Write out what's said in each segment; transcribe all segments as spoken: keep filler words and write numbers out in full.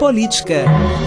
Política.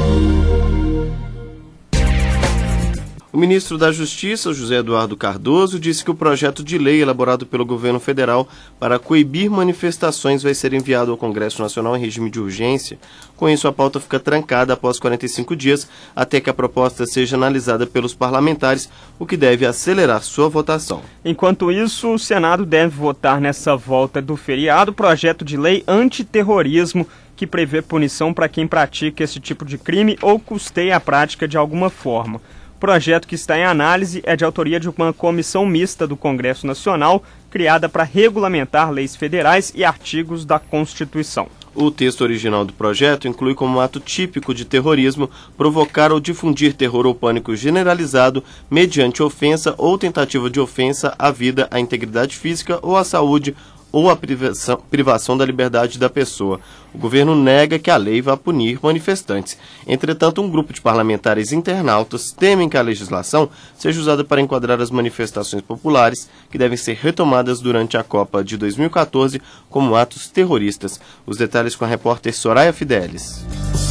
O ministro da Justiça, José Eduardo Cardoso, disse que o projeto de lei elaborado pelo governo federal para coibir manifestações vai ser enviado ao Congresso Nacional em regime de urgência. Com isso, a pauta fica trancada após quarenta e cinco dias, até que a proposta seja analisada pelos parlamentares, o que deve acelerar sua votação. Enquanto isso, o Senado deve votar nessa volta do feriado o projeto de lei antiterrorismo, que prevê punição para quem pratica esse tipo de crime ou custeia a prática de alguma forma. O projeto que está em análise é de autoria de uma comissão mista do Congresso Nacional, criada para regulamentar leis federais e artigos da Constituição. O texto original do projeto inclui como ato típico de terrorismo provocar ou difundir terror ou pânico generalizado mediante ofensa ou tentativa de ofensa à vida, à integridade física ou à saúde ou a privação, privação da liberdade da pessoa. O governo nega que a lei vá punir manifestantes. Entretanto, um grupo de parlamentares internautas temem que a legislação seja usada para enquadrar as manifestações populares que devem ser retomadas durante a Copa de dois mil e quatorze como atos terroristas. Os detalhes com a repórter Soraya Fidelis.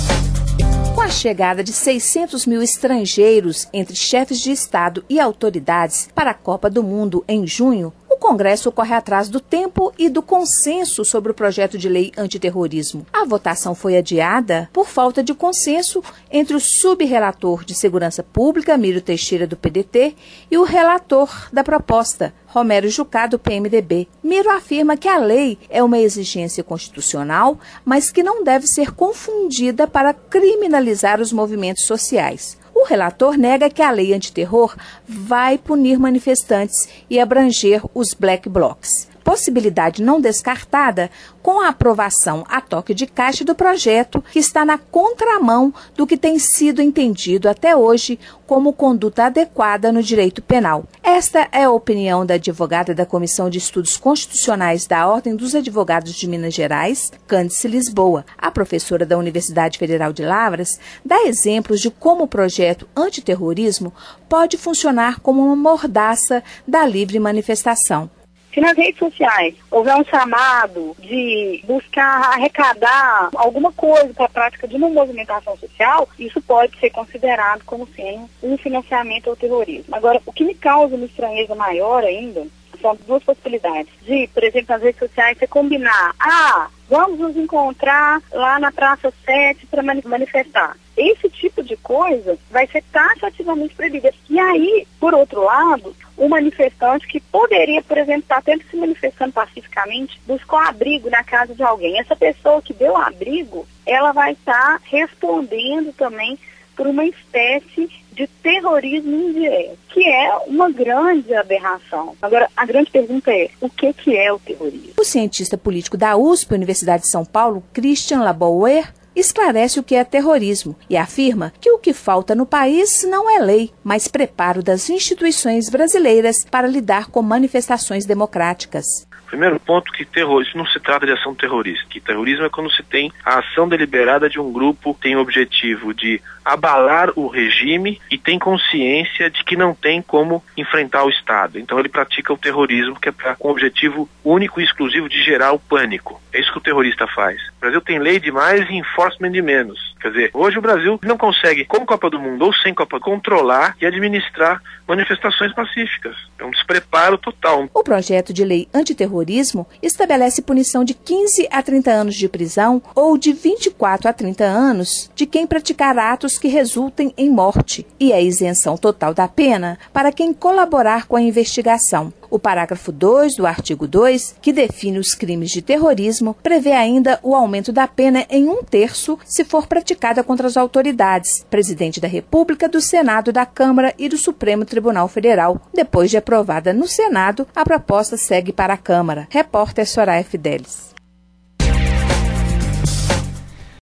Com a chegada de seiscentos mil estrangeiros entre chefes de Estado e autoridades para a Copa do Mundo em junho, o Congresso corre atrás do tempo e do consenso sobre o projeto de lei antiterrorismo. A votação foi adiada por falta de consenso entre o subrelator de Segurança Pública, Mírio Teixeira, do P D T, e o relator da proposta, Romero Jucá, do P M D B. Miro afirma que a lei é uma exigência constitucional, mas que não deve ser confundida para criminalizar os movimentos sociais. O relator nega que a lei antiterror vai punir manifestantes e abranger os black blocs. Possibilidade não descartada com a aprovação a toque de caixa do projeto, que está na contramão do que tem sido entendido até hoje como conduta adequada no direito penal. Esta é a opinião da advogada da Comissão de Estudos Constitucionais da Ordem dos Advogados de Minas Gerais, Cândice Lisboa. A professora da Universidade Federal de Lavras dá exemplos de como o projeto antiterrorismo pode funcionar como uma mordaça da livre manifestação. Se nas redes sociais houver um chamado de buscar arrecadar alguma coisa para a prática de uma movimentação social, isso pode ser considerado como sendo um financiamento ao terrorismo. Agora, o que me causa uma estranheza maior ainda são duas possibilidades. De, por exemplo, nas redes sociais, você combinar, ah, vamos nos encontrar lá na Praça sete para manifestar. Esse tipo de coisa vai ser taxativamente proibida. E aí, por outro lado, o manifestante que poderia, por exemplo, estar até se manifestando pacificamente, buscou abrigo na casa de alguém. Essa pessoa que deu abrigo, ela vai estar respondendo também por uma espécie de terrorismo indireto, que é uma grande aberração. Agora, a grande pergunta é, o que, que é o terrorismo? O cientista político da U S P, Universidade de São Paulo, Christian Labouer, esclarece o que é terrorismo e afirma que o que falta no país não é lei, mas preparo das instituições brasileiras para lidar com manifestações democráticas. Primeiro ponto, que terrorismo não se trata de ação terrorista. Que terrorismo é quando se tem a ação deliberada de um grupo que tem o objetivo de abalar o regime e tem consciência de que não tem como enfrentar o Estado. Então ele pratica o terrorismo, que é pra, com o objetivo único e exclusivo de gerar o pânico. É isso que o terrorista faz. O Brasil tem lei de mais e enforcement de menos. Quer dizer, hoje o Brasil não consegue, com Copa do Mundo ou sem Copa, controlar e administrar manifestações pacíficas. É um despreparo total. O projeto de lei antiterrorismo estabelece punição de quinze a trinta anos de prisão ou de vinte e quatro a trinta anos de quem praticar atos que resultem em morte e a isenção total da pena para quem colaborar com a investigação. O parágrafo dois do artigo dois, que define os crimes de terrorismo, prevê ainda o aumento da pena em um terço se for praticada contra as autoridades, Presidente da República, do Senado, da Câmara e do Supremo Tribunal Federal. Depois de aprovada no Senado, a proposta segue para a Câmara. Repórter Soraya Fidelis.